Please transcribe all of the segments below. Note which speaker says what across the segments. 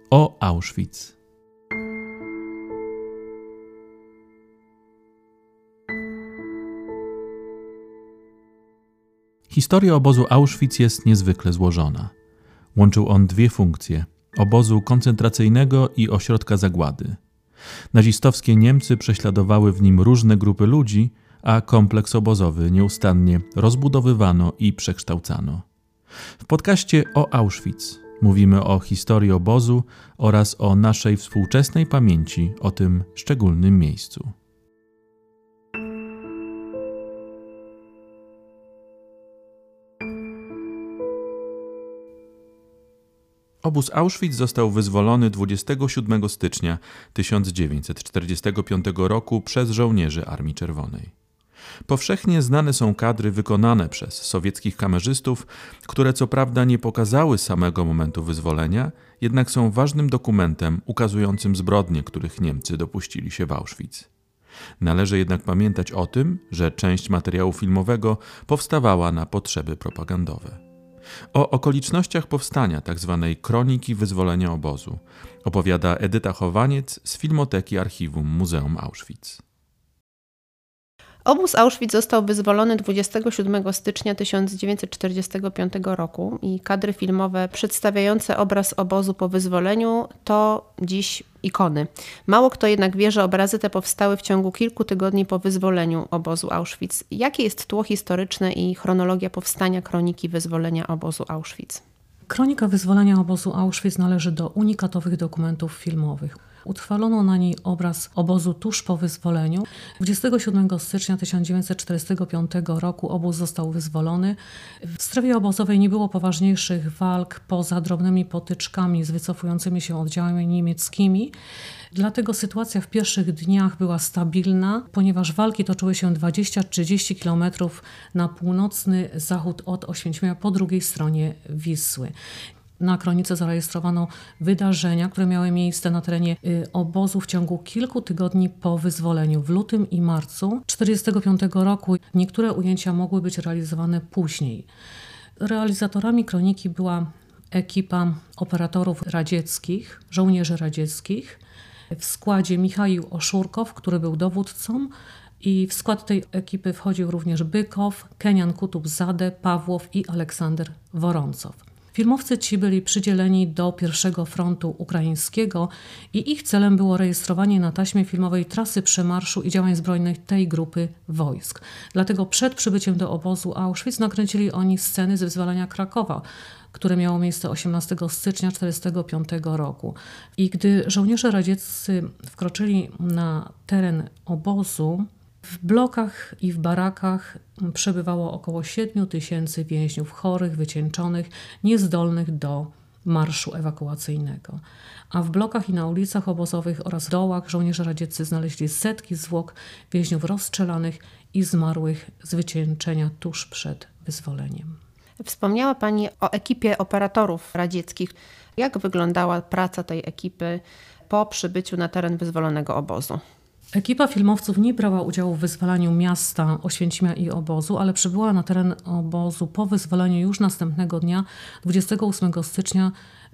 Speaker 1: O Auschwitz. Historia obozu Auschwitz jest niezwykle złożona. Łączył on dwie funkcje – obozu koncentracyjnego i ośrodka zagłady. Nazistowskie Niemcy prześladowały w nim różne grupy ludzi, a kompleks obozowy nieustannie rozbudowywano i przekształcano. W podcaście o Auschwitz mówimy o historii obozu oraz o naszej współczesnej pamięci o tym szczególnym miejscu. Obóz Auschwitz został wyzwolony 27 stycznia 1945 roku przez żołnierzy Armii Czerwonej. Powszechnie znane są kadry wykonane przez sowieckich kamerzystów, które co prawda nie pokazały samego momentu wyzwolenia, jednak są ważnym dokumentem ukazującym zbrodnie, których Niemcy dopuścili się w Auschwitz. Należy jednak pamiętać o tym, że część materiału filmowego powstawała na potrzeby propagandowe. O okolicznościach powstania tzw. kroniki wyzwolenia obozu opowiada Edyta Chowaniec z Filmoteki Archiwum Muzeum Auschwitz.
Speaker 2: Obóz Auschwitz został wyzwolony 27 stycznia 1945 roku i kadry filmowe przedstawiające obraz obozu po wyzwoleniu to dziś ikony. Mało kto jednak wie, że obrazy te powstały w ciągu kilku tygodni po wyzwoleniu obozu Auschwitz. Jakie jest tło historyczne i chronologia powstania kroniki wyzwolenia obozu Auschwitz?
Speaker 3: Kronika wyzwolenia obozu Auschwitz należy do unikatowych dokumentów filmowych. Utrwalono na niej obraz obozu tuż po wyzwoleniu. 27 stycznia 1945 roku obóz został wyzwolony. W strefie obozowej nie było poważniejszych walk poza drobnymi potyczkami z wycofującymi się oddziałami niemieckimi. Dlatego sytuacja w pierwszych dniach była stabilna, ponieważ walki toczyły się 20-30 km na północny zachód od Oświęcimia po drugiej stronie Wisły. Na kronice zarejestrowano wydarzenia, które miały miejsce na terenie obozu w ciągu kilku tygodni po wyzwoleniu. W lutym i marcu 1945 roku niektóre ujęcia mogły być realizowane później. Realizatorami kroniki była ekipa operatorów radzieckich, żołnierzy radzieckich. W składzie Michaił Oszurkow, który był dowódcą, i w skład tej ekipy wchodził również Bykow, Kenian Kutub-Zade, Pawłow i Aleksander Woroncow. Filmowcy ci byli przydzieleni do pierwszego frontu ukraińskiego i ich celem było rejestrowanie na taśmie filmowej trasy przemarszu i działań zbrojnych tej grupy wojsk. Dlatego przed przybyciem do obozu Auschwitz nakręcili oni sceny z wyzwalania Krakowa, które miało miejsce 18 stycznia 1945 roku. I gdy żołnierze radzieccy wkroczyli na teren obozu, w blokach i w barakach przebywało około 7 000 więźniów chorych, wycieńczonych, niezdolnych do marszu ewakuacyjnego. A w blokach i na ulicach obozowych oraz dołach żołnierze radzieccy znaleźli setki zwłok więźniów rozstrzelanych i zmarłych z wycieńczenia tuż przed wyzwoleniem.
Speaker 2: Wspomniała Pani o ekipie operatorów radzieckich. Jak wyglądała praca tej ekipy po przybyciu na teren wyzwolonego obozu?
Speaker 3: Ekipa filmowców nie brała udziału w wyzwalaniu miasta Oświęcimia i obozu, ale przybyła na teren obozu po wyzwoleniu już następnego dnia, 28 stycznia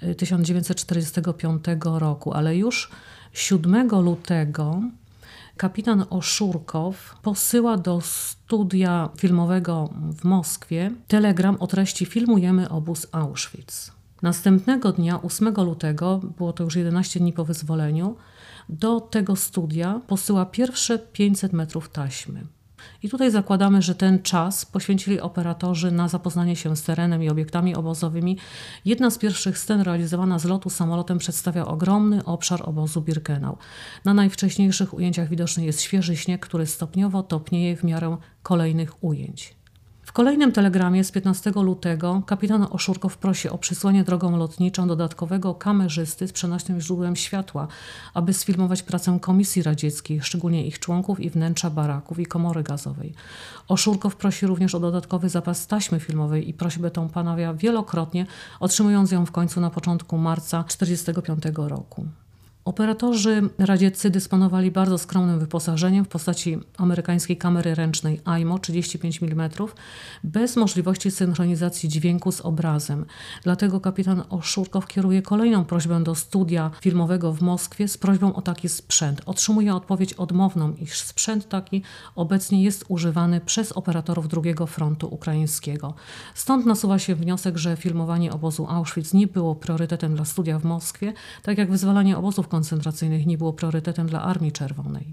Speaker 3: 1945 roku. Ale już 7 lutego kapitan Oszurkow posyła do studia filmowego w Moskwie telegram o treści „Filmujemy obóz Auschwitz”. Następnego dnia, 8 lutego, było to już 11 dni po wyzwoleniu, do tego studia posyła pierwsze 500 metrów taśmy. I tutaj zakładamy, że ten czas poświęcili operatorzy na zapoznanie się z terenem i obiektami obozowymi. Jedna z pierwszych scen realizowana z lotu samolotem przedstawia ogromny obszar obozu Birkenau. Na najwcześniejszych ujęciach widoczny jest świeży śnieg, który stopniowo topnieje w miarę kolejnych ujęć. W kolejnym telegramie z 15 lutego kapitan Oszurkow prosi o przysłanie drogą lotniczą dodatkowego kamerzysty z przenośnym źródłem światła, aby sfilmować pracę Komisji Radzieckiej, szczególnie ich członków i wnętrza baraków i komory gazowej. Oszurkow prosi również o dodatkowy zapas taśmy filmowej i prośbę tą ponawia wielokrotnie, otrzymując ją w końcu na początku marca 1945 roku. Operatorzy radzieccy dysponowali bardzo skromnym wyposażeniem w postaci amerykańskiej kamery ręcznej AIMO 35 mm bez możliwości synchronizacji dźwięku z obrazem. Dlatego kapitan Oszurkow kieruje kolejną prośbę do studia filmowego w Moskwie z prośbą o taki sprzęt. Otrzymuje odpowiedź odmowną, iż sprzęt taki obecnie jest używany przez operatorów drugiego frontu ukraińskiego. Stąd nasuwa się wniosek, że filmowanie obozu Auschwitz nie było priorytetem dla studia w Moskwie, tak jak wyzwalanie obozów koncentracyjnych nie było priorytetem dla Armii Czerwonej.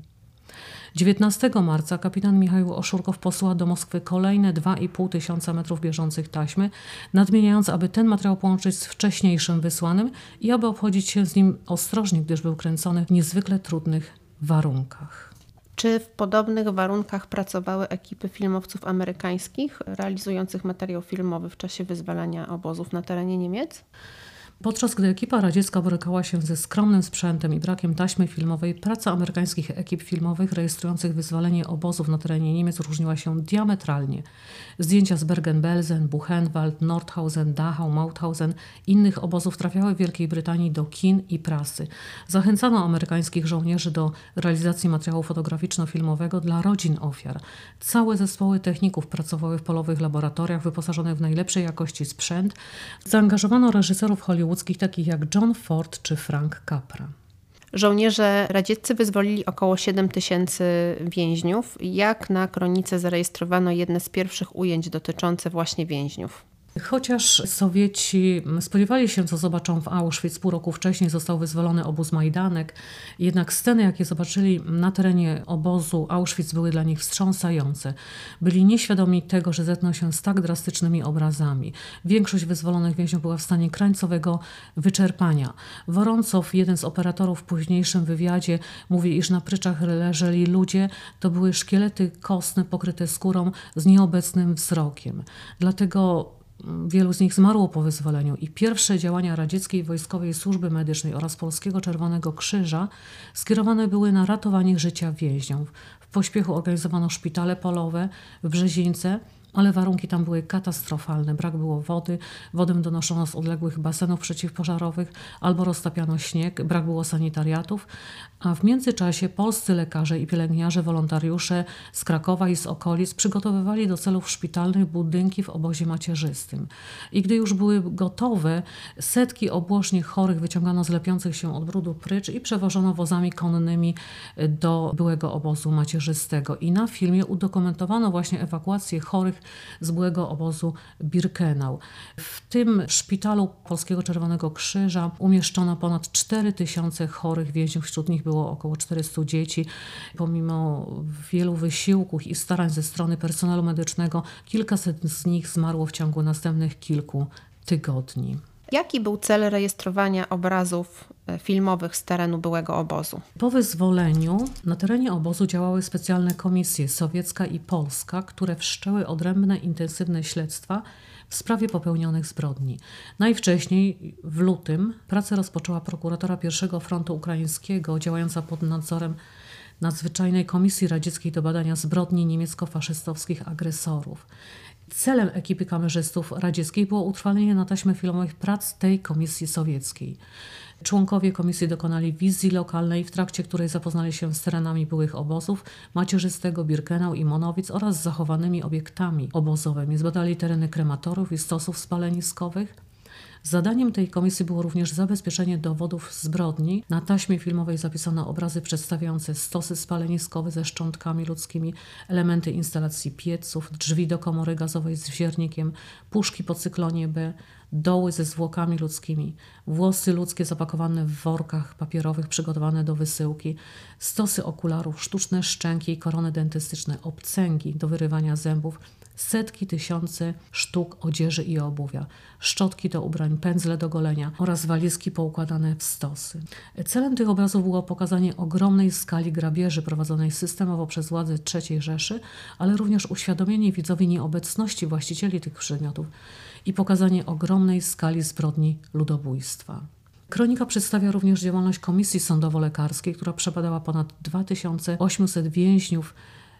Speaker 3: 19 marca kapitan Michał Oszurkow posłał do Moskwy kolejne 2,5 tysiąca metrów bieżących taśmy, nadmieniając, aby ten materiał połączyć z wcześniejszym wysłanym i aby obchodzić się z nim ostrożnie, gdyż był kręcony w niezwykle trudnych warunkach.
Speaker 2: Czy w podobnych warunkach pracowały ekipy filmowców amerykańskich realizujących materiał filmowy w czasie wyzwalania obozów na terenie Niemiec?
Speaker 3: Podczas gdy ekipa radziecka borykała się ze skromnym sprzętem i brakiem taśmy filmowej, praca amerykańskich ekip filmowych rejestrujących wyzwolenie obozów na terenie Niemiec różniła się diametralnie. Zdjęcia z Bergen-Belsen, Buchenwald, Nordhausen, Dachau, Mauthausen innych obozów trafiały w Wielkiej Brytanii do kin i prasy. Zachęcano amerykańskich żołnierzy do realizacji materiału fotograficzno-filmowego dla rodzin ofiar. Całe zespoły techników pracowały w polowych laboratoriach wyposażonych w najlepszej jakości sprzęt. Zaangażowano reżyserów hollywoodzkich takich jak John Ford czy Frank Capra.
Speaker 2: Żołnierze radzieccy wyzwolili około 7 tysięcy więźniów. Jak na kronice zarejestrowano jedne z pierwszych ujęć dotyczące właśnie więźniów?
Speaker 3: Chociaż Sowieci spodziewali się, co zobaczą w Auschwitz, pół roku wcześniej został wyzwolony obóz Majdanek, jednak sceny, jakie zobaczyli na terenie obozu Auschwitz, były dla nich wstrząsające. Byli nieświadomi tego, że zetkną się z tak drastycznymi obrazami. Większość wyzwolonych więźniów była w stanie krańcowego wyczerpania. Woroncow, jeden z operatorów w późniejszym wywiadzie, mówi, iż na pryczach leżeli ludzie, to były szkielety kostne pokryte skórą z nieobecnym wzrokiem. Dlatego wielu z nich zmarło po wyzwoleniu i pierwsze działania radzieckiej wojskowej służby medycznej oraz Polskiego Czerwonego Krzyża skierowane były na ratowanie życia więźniów. W pośpiechu organizowano szpitale polowe w Brzezińce, ale warunki tam były katastrofalne. Brak było wody, wodę donoszono z odległych basenów przeciwpożarowych albo roztapiano śnieg, brak było sanitariatów, a w międzyczasie polscy lekarze i pielęgniarze, wolontariusze z Krakowa i z okolic przygotowywali do celów szpitalnych budynki w obozie macierzystym. I gdy już były gotowe, setki obłożnie chorych wyciągano z lepiących się od brudu prycz i przewożono wozami konnymi do byłego obozu macierzystego. I na filmie udokumentowano właśnie ewakuację chorych z byłego obozu Birkenau. W tym szpitalu Polskiego Czerwonego Krzyża umieszczono ponad 4 tysiące chorych więźniów, wśród nich było około 400 dzieci. Pomimo wielu wysiłków i starań ze strony personelu medycznego, kilkaset z nich zmarło w ciągu następnych kilku tygodni.
Speaker 2: Jaki był cel rejestrowania obrazów filmowych z terenu byłego obozu?
Speaker 3: Po wyzwoleniu na terenie obozu działały specjalne komisje sowiecka i polska, które wszczęły odrębne, intensywne śledztwa w sprawie popełnionych zbrodni. Najwcześniej w lutym pracę rozpoczęła prokuratora I Frontu Ukraińskiego działająca pod nadzorem Nadzwyczajnej Komisji Radzieckiej do badania zbrodni niemiecko-faszystowskich agresorów. Celem ekipy kamerzystów radzieckich było utrwalenie na taśmie filmowych prac tej komisji sowieckiej. Członkowie komisji dokonali wizji lokalnej, w trakcie której zapoznali się z terenami byłych obozów macierzystego, Birkenau i Monowic oraz z zachowanymi obiektami obozowymi. Zbadali tereny krematoriów i stosów spaleniskowych. Zadaniem tej komisji było również zabezpieczenie dowodów zbrodni. Na taśmie filmowej zapisano obrazy przedstawiające stosy spaleniskowe ze szczątkami ludzkimi, elementy instalacji pieców, drzwi do komory gazowej z wziernikiem, puszki po cyklonie B, doły ze zwłokami ludzkimi, włosy ludzkie zapakowane w workach papierowych przygotowane do wysyłki, stosy okularów, sztuczne szczęki i korony dentystyczne, obcęgi do wyrywania zębów, setki, tysiące sztuk odzieży i obuwia, szczotki do ubrań, pędzle do golenia oraz walizki poukładane w stosy. Celem tych obrazów było pokazanie ogromnej skali grabieży prowadzonej systemowo przez władze III Rzeszy, ale również uświadomienie widzowi nieobecności właścicieli tych przedmiotów i pokazanie ogromnej skali zbrodni ludobójstwa. Kronika przedstawia również działalność Komisji Sądowo-Lekarskiej, która przebadała ponad 2800 więźniów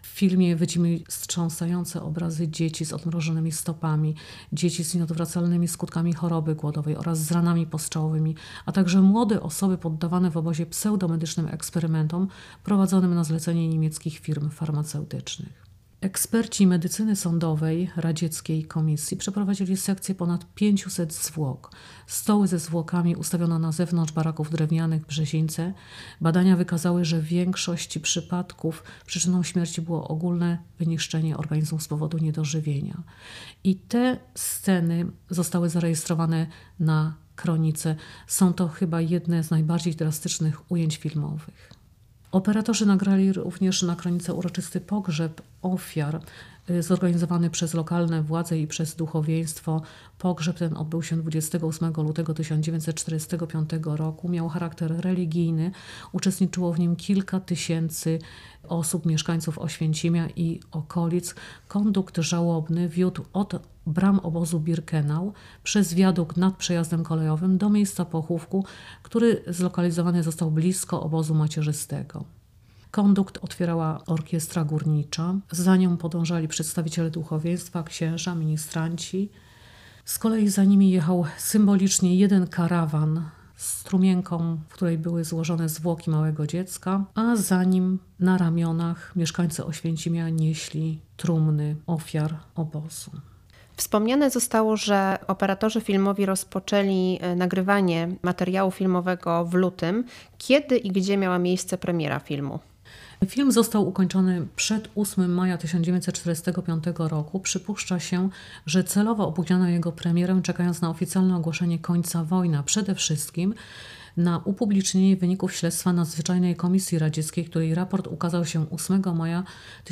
Speaker 3: W filmie widzimy wstrząsające obrazy dzieci z odmrożonymi stopami, dzieci z nieodwracalnymi skutkami choroby głodowej oraz z ranami postrzałowymi, a także młode osoby poddawane w obozie pseudomedycznym eksperymentom prowadzonym na zlecenie niemieckich firm farmaceutycznych. Eksperci medycyny sądowej radzieckiej komisji przeprowadzili sekcję ponad 500 zwłok. Stoły ze zwłokami ustawiono na zewnątrz baraków drewnianych w Brzezińce. Badania wykazały, że w większości przypadków przyczyną śmierci było ogólne wyniszczenie organizmu z powodu niedożywienia. I te sceny zostały zarejestrowane na kronice. Są to chyba jedne z najbardziej drastycznych ujęć filmowych. Operatorzy nagrali również na kronice uroczysty pogrzeb ofiar zorganizowany przez lokalne władze i przez duchowieństwo. Pogrzeb ten odbył się 28 lutego 1945 roku. Miał charakter religijny. Uczestniczyło w nim kilka tysięcy osób, mieszkańców Oświęcimia i okolic. Kondukt żałobny wiódł od bram obozu Birkenau przez wiadukt nad przejazdem kolejowym do miejsca pochówku, który zlokalizowany został blisko obozu macierzystego. Kondukt otwierała orkiestra górnicza, za nią podążali przedstawiciele duchowieństwa, księża, ministranci. Z kolei za nimi jechał symbolicznie jeden karawan z strumienką, w której były złożone zwłoki małego dziecka, a za nim na ramionach mieszkańcy Oświęcimia nieśli trumny ofiar obozu.
Speaker 2: Wspomniane zostało, że operatorzy filmowi rozpoczęli nagrywanie materiału filmowego w lutym. Kiedy i gdzie miała miejsce premiera filmu?
Speaker 3: Film został ukończony przed 8 maja 1945 roku. Przypuszcza się, że celowo opóźniono jego premierę, czekając na oficjalne ogłoszenie końca wojny, a przede wszystkim na upublicznienie wyników śledztwa Nadzwyczajnej Komisji Radzieckiej, której raport ukazał się 8 maja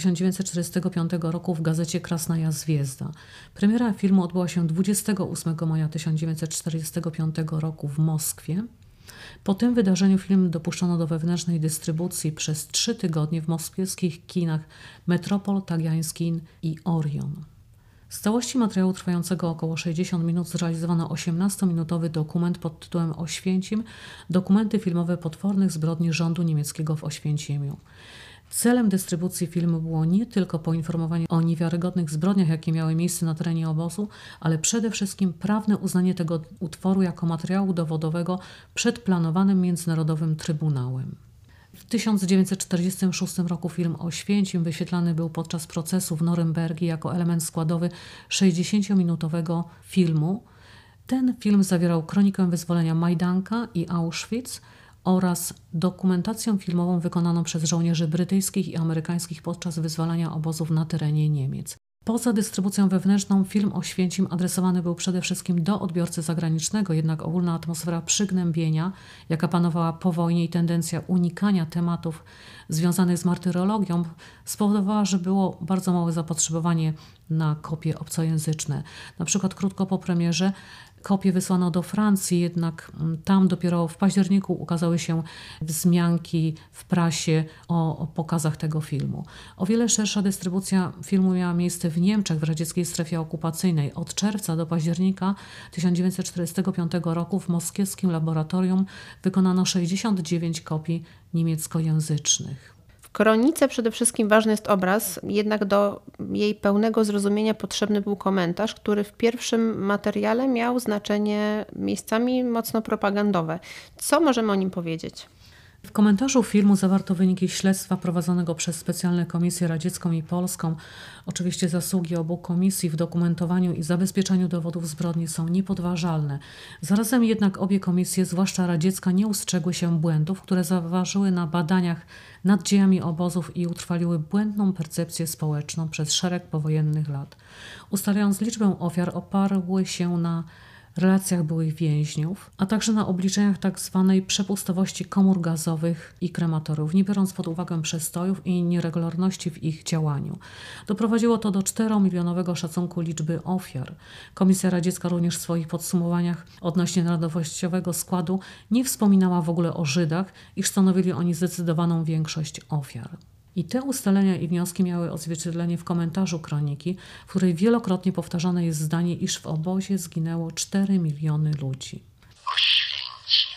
Speaker 3: 1945 roku w gazecie Krasnaja Zwiezda. Premiera filmu odbyła się 28 maja 1945 roku w Moskwie. Po tym wydarzeniu film dopuszczono do wewnętrznej dystrybucji przez 3 tygodnie w moskiewskich kinach Metropol, Tagiańskin i Orion. Z całości materiału trwającego około 60 minut zrealizowano 18-minutowy dokument pod tytułem Oświęcim – dokumenty filmowe potwornych zbrodni rządu niemieckiego w Oświęcimiu. Celem dystrybucji filmu było nie tylko poinformowanie o niewiarygodnych zbrodniach, jakie miały miejsce na terenie obozu, ale przede wszystkim prawne uznanie tego utworu jako materiału dowodowego przed planowanym międzynarodowym trybunałem. W 1946 roku film Oświęcim wyświetlany był podczas procesu w Norymbergi jako element składowy 60-minutowego filmu. Ten film zawierał kronikę wyzwolenia Majdanka i Auschwitz oraz dokumentację filmową wykonaną przez żołnierzy brytyjskich i amerykańskich podczas wyzwalania obozów na terenie Niemiec. Poza dystrybucją wewnętrzną film Oświęcim adresowany był przede wszystkim do odbiorcy zagranicznego, jednak ogólna atmosfera przygnębienia, jaka panowała po wojnie i tendencja unikania tematów związanych z martyrologią spowodowała, że było bardzo małe zapotrzebowanie na kopie obcojęzyczne. Na przykład krótko po premierze kopie wysłano do Francji, jednak tam dopiero w październiku ukazały się wzmianki w prasie o pokazach tego filmu. O wiele szersza dystrybucja filmu miała miejsce w Niemczech, w radzieckiej strefie okupacyjnej. Od czerwca do października 1945 roku w moskiewskim laboratorium wykonano 69 kopii niemieckojęzycznych.
Speaker 2: W kronice przede wszystkim ważny jest obraz, jednak do jej pełnego zrozumienia potrzebny był komentarz, który w pierwszym materiale miał znaczenie miejscami mocno propagandowe. Co możemy o nim powiedzieć?
Speaker 3: W komentarzu filmu zawarto wyniki śledztwa prowadzonego przez specjalne komisje radziecką i polską. Oczywiście zasługi obu komisji w dokumentowaniu i zabezpieczaniu dowodów zbrodni są niepodważalne. Zarazem jednak obie komisje, zwłaszcza radziecka, nie ustrzegły się błędów, które zaważyły na badaniach nad dziejami obozów i utrwaliły błędną percepcję społeczną przez szereg powojennych lat. Ustalając liczbę ofiar, oparły się na relacjach byłych więźniów, a także na obliczeniach tzw. przepustowości komór gazowych i krematoriów, nie biorąc pod uwagę przestojów i nieregularności w ich działaniu. Doprowadziło to do 4-milionowego szacunku liczby ofiar. Komisja radziecka również w swoich podsumowaniach odnośnie narodowościowego składu nie wspominała w ogóle o Żydach, iż stanowili oni zdecydowaną większość ofiar. I te ustalenia i wnioski miały odzwierciedlenie w komentarzu kroniki, w której wielokrotnie powtarzane jest zdanie, iż w obozie zginęło 4 miliony ludzi.
Speaker 4: Oświęcim.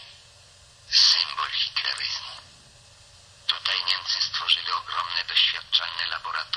Speaker 4: Symbol hitleryzmu. Tutaj Niemcy stworzyli ogromne, doświadczalne laboratorium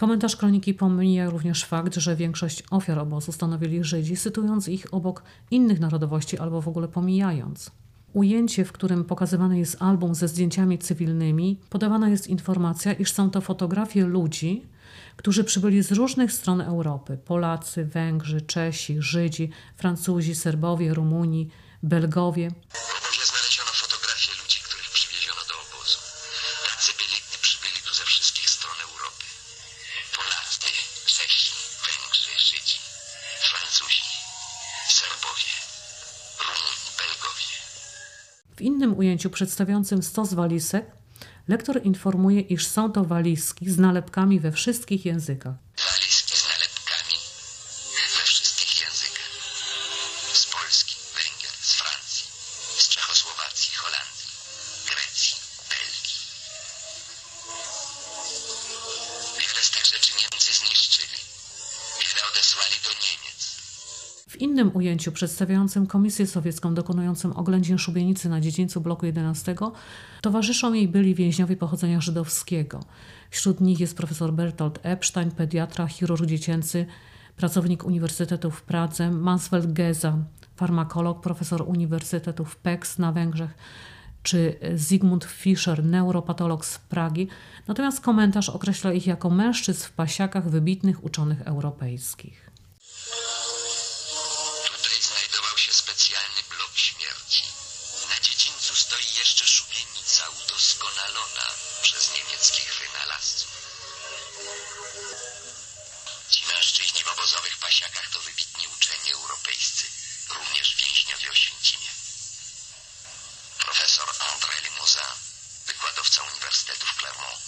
Speaker 3: Komentarz kroniki pomija również fakt, że większość ofiar obozu stanowili Żydzi, sytuując ich obok innych narodowości albo w ogóle pomijając. Ujęcie, w którym pokazywany jest album ze zdjęciami cywilnymi, podawana jest informacja, iż są to fotografie ludzi, którzy przybyli z różnych stron Europy. Polacy, Węgrzy, Czesi, Żydzi, Francuzi, Serbowie, Rumuni, Belgowie.
Speaker 5: W obozie znaleziono fotografie ludzi, których przywieziono do obozu. Tacy przybyli tu ze wszystkich stron Europy. Polacy, Czesi, Węgrzy, Żydzi, Francuzi, Serbowie, Rumuni, Belgowie.
Speaker 3: W innym ujęciu przedstawiającym stos walizek lektor informuje, iż są to walizki z nalepkami we wszystkich językach.
Speaker 5: Walizki z nalepkami we wszystkich językach. Z Polski, Węgier, z Francji, z Czechosłowacji, Holandii, Grecji, Belgii. Wiele z tych rzeczy Niemcy zniszczyli. Wiele odesłali do Niemiec.
Speaker 3: W innym ujęciu przedstawiającym Komisję Sowiecką dokonującą oględzin szubienicy na dziedzińcu bloku 11 towarzyszą jej byli więźniowie pochodzenia żydowskiego. Wśród nich jest profesor Bertolt Epstein, pediatra, chirurg dziecięcy, pracownik Uniwersytetu w Pradze, Mansfeld Geza, farmakolog, profesor Uniwersytetu w Pécs na Węgrzech, czy Zygmunt Fischer, neuropatolog z Pragi. Natomiast komentarz określa ich jako mężczyzn w pasiakach wybitnych uczonych europejskich.
Speaker 5: Specjalny blok śmierci. Na dziedzińcu stoi jeszcze szubienica udoskonalona przez niemieckich wynalazców. Ci mężczyźni w obozowych pasiakach to wybitni uczeni europejscy, również więźniowie Oświęcimia. Profesor André Limousin, wykładowca Uniwersytetu w Clermont.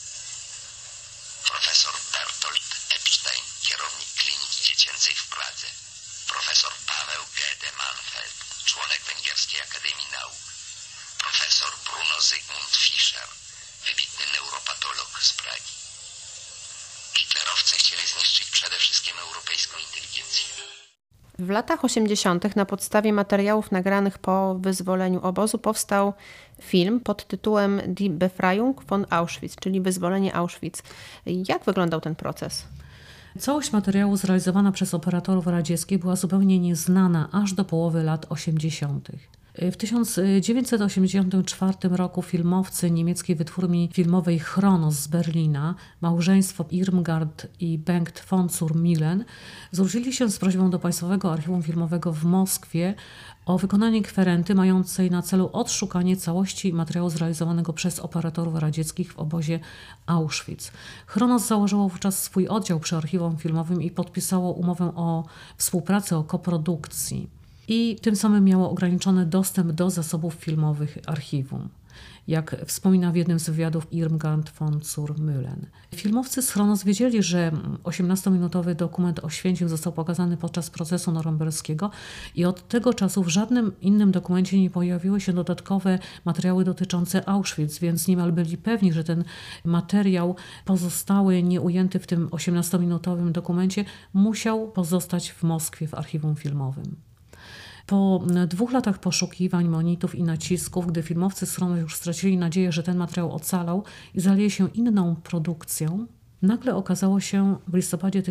Speaker 5: Profesor Bertolt Epstein, kierownik kliniki dziecięcej w Pradze. Profesor Paweł Gede-Manfeld, członek Węgierskiej Akademii Nauk. Profesor Bruno Zygmunt Fischer, wybitny neuropatolog z Pragi. Hitlerowcy chcieli zniszczyć przede wszystkim europejską inteligencję.
Speaker 2: W latach 80. na podstawie materiałów nagranych po wyzwoleniu obozu powstał film pod tytułem Die Befreiung von Auschwitz, czyli Wyzwolenie Auschwitz. Jak wyglądał ten proces?
Speaker 3: Całość materiału zrealizowana przez operatorów radzieckich była zupełnie nieznana aż do połowy lat 80. W 1984 roku filmowcy niemieckiej wytwórni filmowej Chronos z Berlina, małżeństwo Irmgard i Bengt von zur-Mühlen, zwrócili się z prośbą do Państwowego Archiwum Filmowego w Moskwie o wykonanie kwerenty mającej na celu odszukanie całości materiału zrealizowanego przez operatorów radzieckich w obozie Auschwitz. Chronos założyło wówczas swój oddział przy Archiwum Filmowym i podpisało umowę o współpracy, o koprodukcji. I tym samym miało ograniczony dostęp do zasobów filmowych archiwum, jak wspomina w jednym z wywiadów Irmgard von zur-Mühlen. Filmowcy z Chronos wiedzieli, że 18-minutowy dokument Oświęcim został pokazany podczas procesu norymberskiego i od tego czasu w żadnym innym dokumencie nie pojawiły się dodatkowe materiały dotyczące Auschwitz, więc niemal byli pewni, że ten materiał pozostały, nieujęty w tym 18-minutowym dokumencie, musiał pozostać w Moskwie w archiwum filmowym. Po 2 latach poszukiwań, monitów i nacisków, gdy filmowcy z Chronos już stracili nadzieję, że ten materiał ocalał i zaleje się inną produkcją, nagle okazało się w listopadzie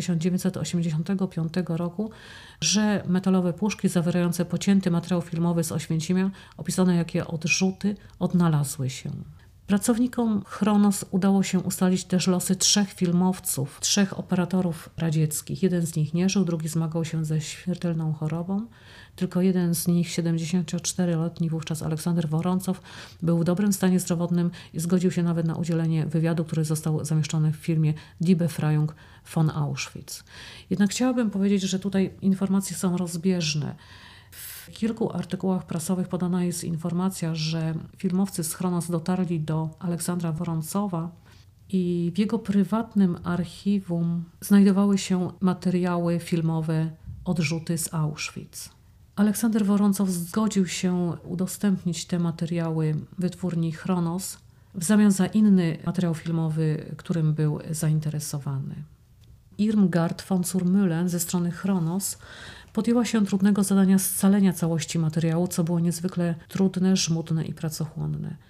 Speaker 3: 1985 roku, że metalowe puszki zawierające pocięty materiał filmowy z Oświęcimia, opisane jako odrzuty, odnalazły się. Pracownikom Chronos udało się ustalić też losy 3 filmowców, 3 operatorów radzieckich. Jeden z nich nie żył, drugi zmagał się ze śmiertelną chorobą. Tylko jeden z nich, 74-letni wówczas Aleksander Woroncow, był w dobrym stanie zdrowotnym i zgodził się nawet na udzielenie wywiadu, który został zamieszczony w filmie Die Befreiung von Auschwitz. Jednak chciałabym powiedzieć, że tutaj informacje są rozbieżne. W kilku artykułach prasowych podana jest informacja, że filmowcy z Chronos dotarli do Aleksandra Woroncowa i w jego prywatnym archiwum znajdowały się materiały filmowe, odrzuty z Auschwitz. Aleksander Woroncow zgodził się udostępnić te materiały wytwórni Chronos w zamian za inny materiał filmowy, którym był zainteresowany. Irmgard von zur-Mühlen ze strony Chronos podjęła się trudnego zadania scalenia całości materiału, co było niezwykle trudne, żmudne i pracochłonne.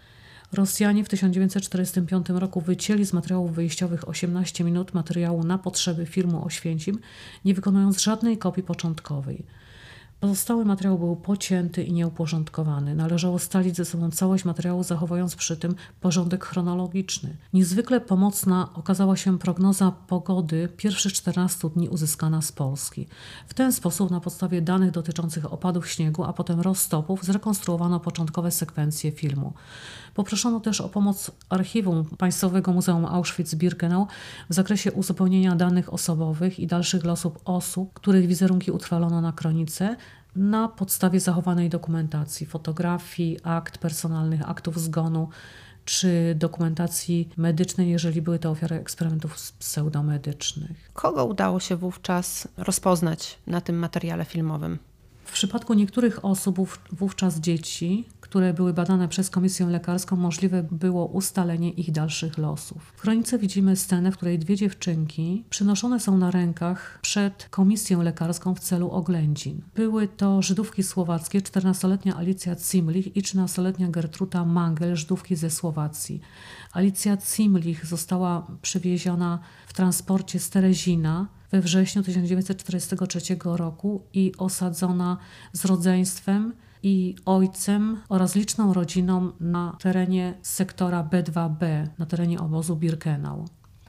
Speaker 3: Rosjanie w 1945 roku wycięli z materiałów wyjściowych 18 minut materiału na potrzeby filmu Oświęcim, nie wykonując żadnej kopii początkowej. Pozostały materiał był pocięty i nieuporządkowany. Należało scalić ze sobą całość materiału, zachowując przy tym porządek chronologiczny. Niezwykle pomocna okazała się prognoza pogody pierwszych 14 dni uzyskana z Polski. W ten sposób na podstawie danych dotyczących opadów śniegu, a potem roztopów zrekonstruowano początkowe sekwencje filmu. Poproszono też o pomoc Archiwum Państwowego Muzeum Auschwitz-Birkenau w zakresie uzupełnienia danych osobowych i dalszych losów osób, których wizerunki utrwalono na kronice, na podstawie zachowanej dokumentacji, fotografii, akt personalnych, aktów zgonu czy dokumentacji medycznej, jeżeli były to ofiary eksperymentów pseudomedycznych.
Speaker 2: Kogo udało się wówczas rozpoznać na tym materiale filmowym?
Speaker 3: W przypadku niektórych osób, wówczas dzieci, które były badane przez komisję lekarską, możliwe było ustalenie ich dalszych losów. W kronice widzimy scenę, w której dwie dziewczynki przynoszone są na rękach przed komisję lekarską w celu oględzin. Były to Żydówki słowackie, 14-letnia Alicja Zimlich i 13-letnia Gertruda Mangel, Żydówki ze Słowacji. Alicja Zimlich została przywieziona w transporcie z Terezina we wrześniu 1943 roku i osadzona z rodzeństwem i ojcem oraz liczną rodziną na terenie sektora B2B, na terenie obozu Birkenau.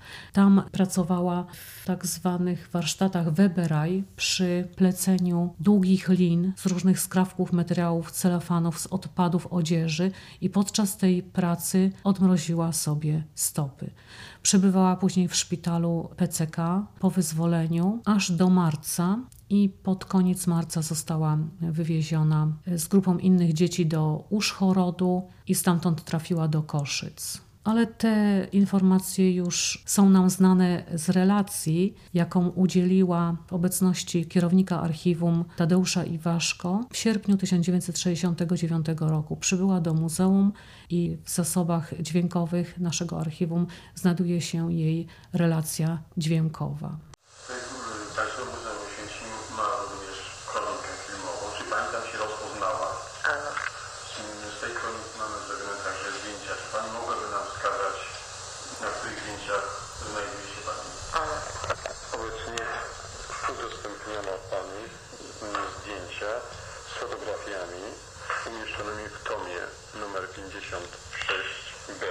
Speaker 3: Tam pracowała w tak zwanych warsztatach Weberaj przy pleceniu długich lin z różnych skrawków, materiałów, celofanów, z odpadów odzieży i podczas tej pracy odmroziła sobie stopy. Przebywała później w szpitalu PCK po wyzwoleniu aż do marca i pod koniec marca została wywieziona z grupą innych dzieci do Użhorodu i stamtąd trafiła do Koszyc. Ale te informacje już są nam znane z relacji, jaką udzieliła w obecności kierownika archiwum Tadeusza Iwaszko w sierpniu 1969 roku. Przybyła do muzeum i w zasobach dźwiękowych naszego archiwum znajduje się jej relacja dźwiękowa.
Speaker 6: Państwo Muzeum Oświęcim ma również kronikę filmową. Czy Pani tam się rozpoznała? Z tej kroniki mamy zrobione także zdjęcia. Czy Pani mogłaby nam wskazać, na których zdjęciach znajduje się Pani? Obecnie udostępniono Pani zdjęcia z fotografiami umieszczonymi w tomie numer 56B.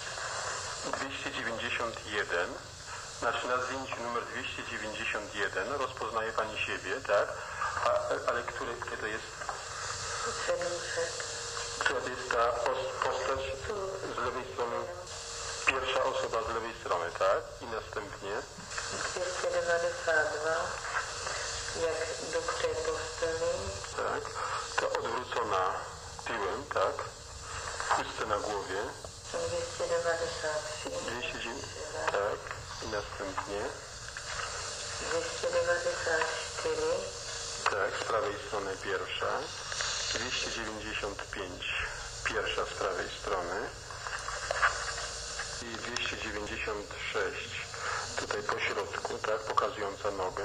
Speaker 6: 291. Znaczy na zdjęciu numer 291 rozpoznaje Pani siebie, tak? Ale które to jest? Która to jest ta postać z lewej strony? Pierwsza osoba z lewej strony, tak? I następnie?
Speaker 7: 292, jak do pustelni.
Speaker 6: Tak. Ta odwrócona tyłem, tak? Chustę na głowie. 290, tak. I następnie?
Speaker 7: 294.
Speaker 6: Tak, z prawej strony pierwsza. 295, pierwsza z prawej strony. I 296, tutaj po środku, tak, pokazująca nogę.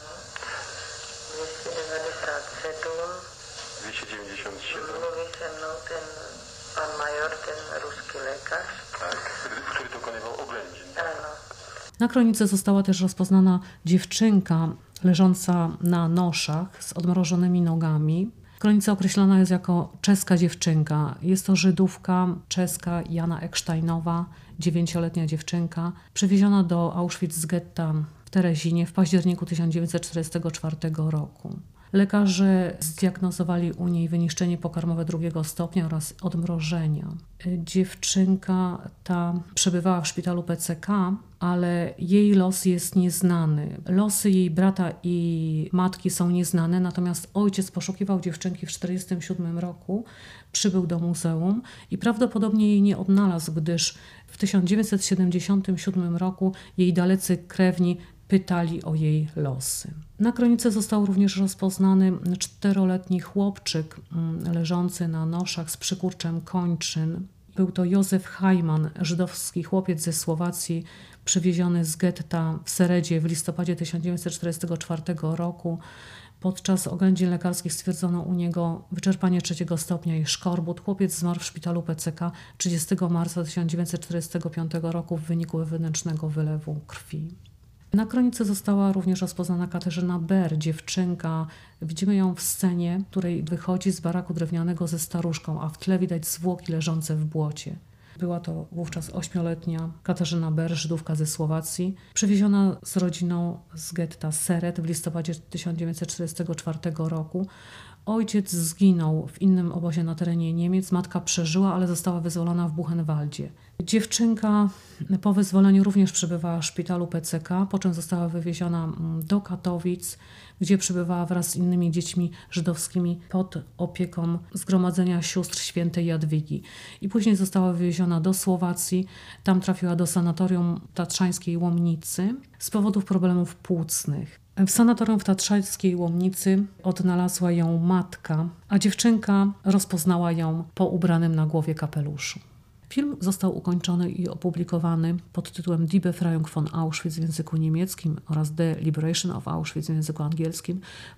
Speaker 7: 297.
Speaker 6: 297.
Speaker 7: Mówi ze mną ten pan major, ten ruski lekarz.
Speaker 6: Tak, który dokonywał oględzin.
Speaker 7: Ano.
Speaker 3: Na kronice została też rozpoznana dziewczynka leżąca na noszach z odmrożonymi nogami. Kronica określona jest jako czeska dziewczynka. Jest to Żydówka czeska Jana Ecksteinowa, 9-letnia dziewczynka, przywieziona do Auschwitz z getta w Terezinie w październiku 1944 roku. Lekarze zdiagnozowali u niej wyniszczenie pokarmowe drugiego stopnia oraz odmrożenia. Dziewczynka ta przebywała w szpitalu PCK, ale jej los jest nieznany. Losy jej brata i matki są nieznane, natomiast ojciec poszukiwał dziewczynki w 1947 roku, przybył do muzeum i prawdopodobnie jej nie odnalazł, gdyż w 1977 roku jej dalecy krewni pytali o jej losy. Na kronice został również rozpoznany 4-letni chłopczyk leżący na noszach z przykurczem kończyn. Był to Józef Hajman, żydowski chłopiec ze Słowacji, przywieziony z getta w Seredzie w listopadzie 1944 roku Podczas oględzin lekarskich stwierdzono u niego wyczerpanie 3 stopnia i szkorbut. Chłopiec zmarł w szpitalu PCK 30 marca 1945 roku w wyniku wewnętrznego wylewu krwi. Na kronice została również rozpoznana Katarzyna Ber, dziewczynka. Widzimy ją w scenie, w której wychodzi z baraku drewnianego ze staruszką, a w tle widać zwłoki leżące w błocie. Była to wówczas 8-letnia Katarzyna Ber, Żydówka ze Słowacji, przywieziona z rodziną z getta Seret w listopadzie 1944 roku. Ojciec zginął w innym obozie na terenie Niemiec, matka przeżyła, ale została wyzwolona w Buchenwaldzie. Dziewczynka po wyzwoleniu również przebywała w szpitalu PCK, po czym została wywieziona do Katowic, gdzie przebywała wraz z innymi dziećmi żydowskimi pod opieką Zgromadzenia Sióstr Świętej Jadwigi. I później została wywieziona do Słowacji, tam trafiła do sanatorium tatrzańskiej Łomnicy z powodów problemów płucnych. W sanatorium w tatrzańskiej Łomnicy odnalazła ją matka, a dziewczynka rozpoznała ją po ubranym na głowie kapeluszu. Film został ukończony i opublikowany pod tytułem Die Befreiung von Auschwitz w języku niemieckim oraz The Liberation of Auschwitz w języku angielskim w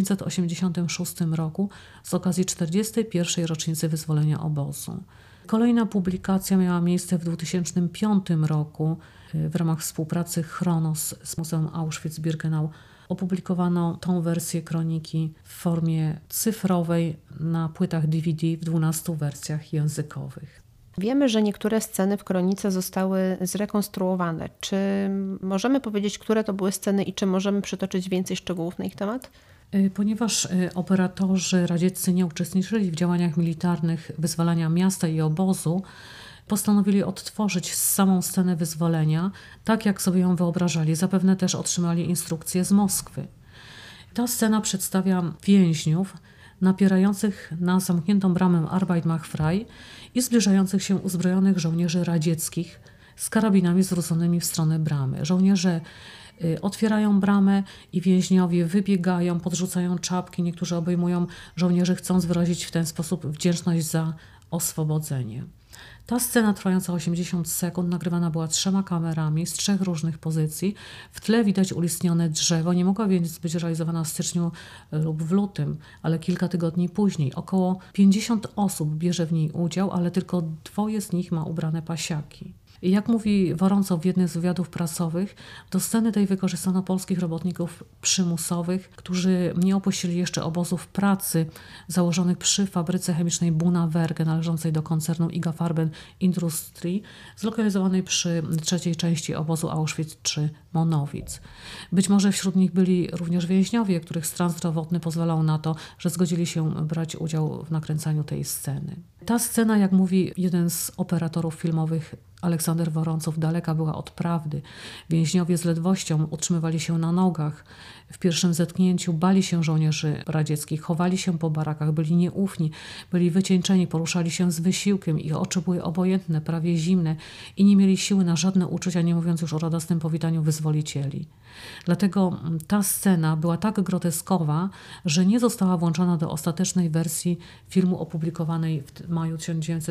Speaker 3: 1986 roku z okazji 41. rocznicy wyzwolenia obozu. Kolejna publikacja miała miejsce w 2005 roku w ramach współpracy Chronos z Muzeum Auschwitz-Birkenau. Opublikowano tą wersję kroniki w formie cyfrowej na płytach DVD w 12 wersjach językowych.
Speaker 2: Wiemy, że niektóre sceny w kronice zostały zrekonstruowane. Czy możemy powiedzieć, które to były sceny i czy możemy przytoczyć więcej szczegółów na ich temat?
Speaker 3: Ponieważ operatorzy radzieccy nie uczestniczyli w działaniach militarnych wyzwalania miasta i obozu, postanowili odtworzyć samą scenę wyzwolenia, tak jak sobie ją wyobrażali. Zapewne też otrzymali instrukcje z Moskwy. Ta scena przedstawia więźniów napierających na zamkniętą bramę Arbeit macht frei i zbliżających się uzbrojonych żołnierzy radzieckich z karabinami zwróconymi w stronę bramy. Żołnierze otwierają bramę i więźniowie wybiegają, podrzucają czapki, niektórzy obejmują żołnierzy, chcąc wyrazić w ten sposób wdzięczność za oswobodzenie. Ta scena trwająca 80 sekund nagrywana była 3 kamerami z 3 różnych pozycji. W tle widać ulistnione drzewo. Nie mogła więc być realizowana w styczniu lub w lutym, ale kilka tygodni później. Około 50 osób bierze w niej udział, ale tylko 2 z nich ma ubrane pasiaki. Jak mówi Woroncow w jednym z wywiadów prasowych, do sceny tej wykorzystano polskich robotników przymusowych, którzy nie opuścili jeszcze obozów pracy założonych przy fabryce chemicznej Buna-Werke należącej do koncernu IG Farben Industrie, zlokalizowanej przy 3. części obozu Auschwitz III Monowitz. Być może wśród nich byli również więźniowie, których stan zdrowotny pozwalał na to, że zgodzili się brać udział w nakręcaniu tej sceny. Ta scena, jak mówi jeden z operatorów filmowych, Aleksander Woroncow, daleka była od prawdy. Więźniowie z ledwością utrzymywali się na nogach. W pierwszym zetknięciu bali się żołnierzy radzieckich, chowali się po barakach, byli nieufni, byli wycieńczeni, poruszali się z wysiłkiem, ich oczy były obojętne, prawie zimne i nie mieli siły na żadne uczucia, nie mówiąc już o radosnym powitaniu wyzwolicieli. Dlatego ta scena była tak groteskowa, że nie została włączona do ostatecznej wersji filmu opublikowanej w maju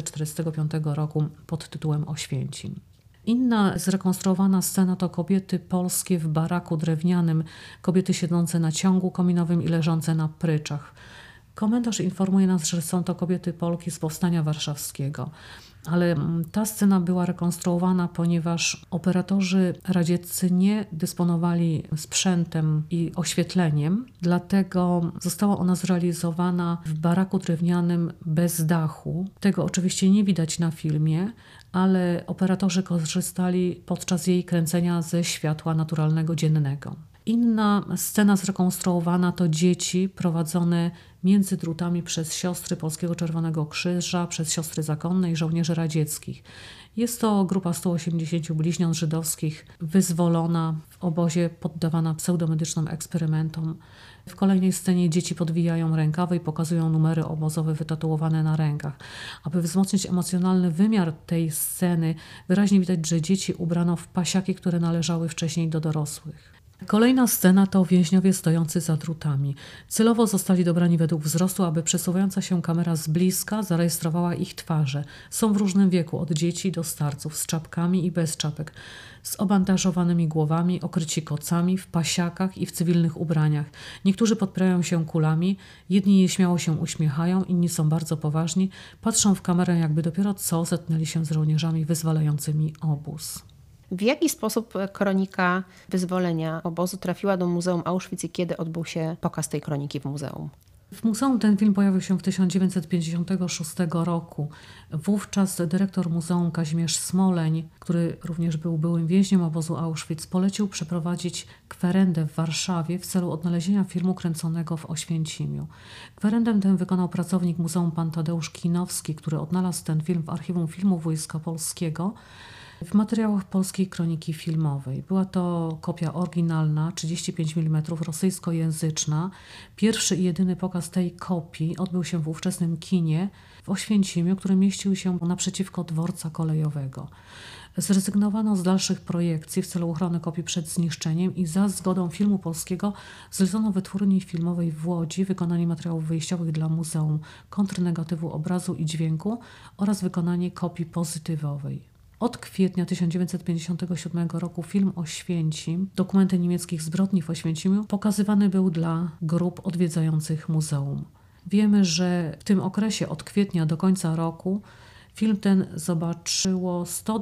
Speaker 3: 1945 roku pod tytułem Oświęcim. Inna zrekonstruowana scena to kobiety polskie w baraku drewnianym, kobiety siedzące na ciągu kominowym i leżące na pryczach. Komentarz informuje nas, że są to kobiety Polki z Powstania Warszawskiego. Ale ta scena była rekonstruowana, ponieważ operatorzy radzieccy nie dysponowali sprzętem i oświetleniem, dlatego została ona zrealizowana w baraku drewnianym bez dachu. Tego oczywiście nie widać na filmie, ale operatorzy korzystali podczas jej kręcenia ze światła naturalnego dziennego. Inna scena zrekonstruowana to dzieci prowadzone między drutami przez siostry Polskiego Czerwonego Krzyża, przez siostry zakonne i żołnierzy radzieckich. Jest to grupa 180 bliźniąt żydowskich wyzwolona w obozie, poddawana pseudomedycznym eksperymentom. W kolejnej scenie dzieci podwijają rękawy i pokazują numery obozowe wytatuowane na rękach. Aby wzmocnić emocjonalny wymiar tej sceny, wyraźnie widać, że dzieci ubrano w pasiaki, które należały wcześniej do dorosłych. Kolejna scena to więźniowie stojący za drutami. Celowo zostali dobrani według wzrostu, aby przesuwająca się kamera z bliska zarejestrowała ich twarze. Są w różnym wieku, od dzieci do starców, z czapkami i bez czapek, z obandażowanymi głowami, okryci kocami, w pasiakach i w cywilnych ubraniach. Niektórzy podpierają się kulami, jedni nieśmiało się uśmiechają, inni są bardzo poważni, patrzą w kamerę, jakby dopiero co zetknęli się z żołnierzami wyzwalającymi obóz.
Speaker 2: W jaki sposób kronika wyzwolenia obozu trafiła do Muzeum Auschwitz i kiedy odbył się pokaz tej kroniki w muzeum?
Speaker 3: W muzeum ten film pojawił się w 1956 roku. Wówczas dyrektor muzeum Kazimierz Smoleń, który również był byłym więźniem obozu Auschwitz, polecił przeprowadzić kwerendę w Warszawie w celu odnalezienia filmu kręconego w Oświęcimiu. Kwerendę tę wykonał pracownik muzeum pan Tadeusz Kinowski, który odnalazł ten film w archiwum filmu Wojska Polskiego w materiałach Polskiej Kroniki Filmowej. Była to kopia oryginalna, 35 mm, rosyjskojęzyczna. Pierwszy i jedyny pokaz tej kopii odbył się w ówczesnym kinie w Oświęcimiu, który mieścił się naprzeciwko dworca kolejowego. Zrezygnowano z dalszych projekcji w celu ochrony kopii przed zniszczeniem i za zgodą filmu polskiego zlecono wytwórni filmowej w Łodzi wykonanie materiałów wyjściowych dla muzeum, kontrnegatywu obrazu i dźwięku oraz wykonanie kopii pozytywowej. Od kwietnia 1957 roku film Oświęcim, dokumenty niemieckich zbrodni w Oświęcimiu, pokazywany był dla grup odwiedzających muzeum. Wiemy, że w tym okresie od kwietnia do końca roku film ten zobaczyło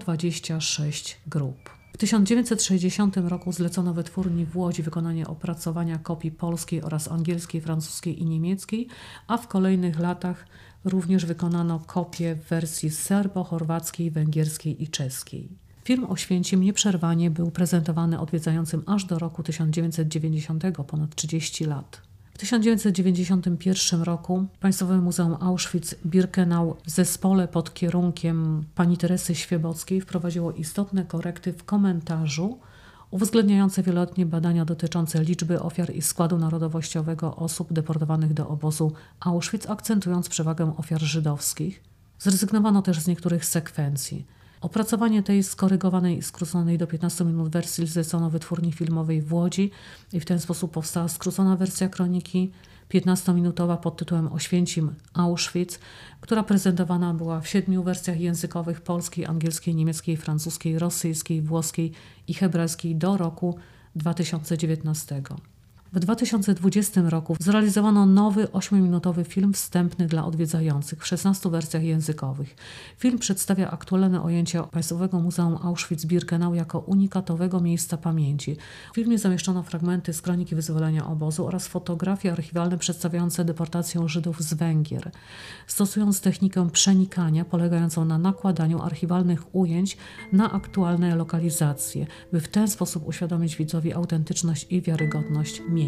Speaker 3: 126 grup. W 1960 roku zlecono wytwórni w Łodzi wykonanie opracowania kopii polskiej oraz angielskiej, francuskiej i niemieckiej, a w kolejnych latach również wykonano kopie w wersji serbo-chorwackiej, węgierskiej i czeskiej. Film Oświęcim nieprzerwanie był prezentowany odwiedzającym aż do roku 1990, ponad 30 lat. W 1991 roku Państwowe Muzeum Auschwitz-Birkenau w zespole pod kierunkiem pani Teresy Świebockiej wprowadziło istotne korekty w komentarzu uwzględniające wieloletnie badania dotyczące liczby ofiar i składu narodowościowego osób deportowanych do obozu Auschwitz, akcentując przewagę ofiar żydowskich. Zrezygnowano też z niektórych sekwencji. Opracowanie tej skorygowanej i skróconej do 15 minut wersji zlecono wytwórni filmowej w Łodzi i w ten sposób powstała skrócona wersja kroniki 15-minutowa pod tytułem Oświęcim Auschwitz, która prezentowana była w 7 wersjach językowych: polskiej, angielskiej, niemieckiej, francuskiej, rosyjskiej, włoskiej i hebrajskiej do roku 2019. W 2020 roku zrealizowano nowy 8-minutowy film wstępny dla odwiedzających w 16 wersjach językowych. Film przedstawia aktualne ujęcie Państwowego Muzeum Auschwitz-Birkenau jako unikatowego miejsca pamięci. W filmie zamieszczono fragmenty z kroniki wyzwolenia obozu oraz fotografie archiwalne przedstawiające deportację Żydów z Węgier. Stosując technikę przenikania polegającą na nakładaniu archiwalnych ujęć na aktualne lokalizacje, by w ten sposób uświadomić widzowi autentyczność i wiarygodność miejsca.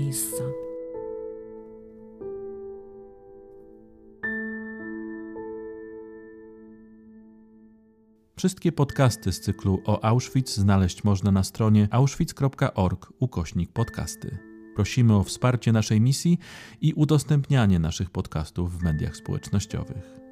Speaker 1: Wszystkie podcasty z cyklu o Auschwitz znaleźć można na stronie auschwitz.org/podcasty. Prosimy o wsparcie naszej misji i udostępnianie naszych podcastów w mediach społecznościowych.